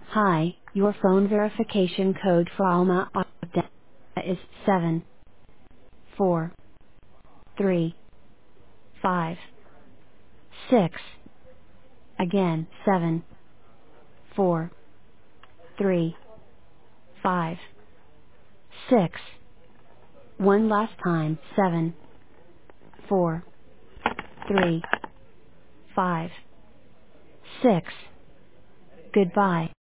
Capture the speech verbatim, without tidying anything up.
Hi, your phone verification code for Alma Auto is seven four three five six. Again, seven four three five six. One last time, seven four three five six. Goodbye.